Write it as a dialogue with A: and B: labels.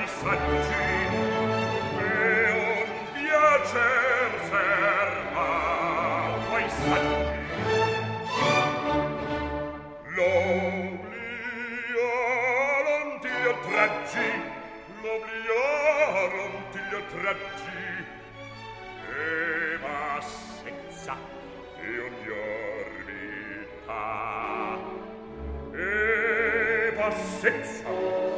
A: ai saggi e un piacer serbato ai saggi. L'obliaron ti attraggi, l'obliaron ti attraggi, e va senza e ogni orbita, e va senza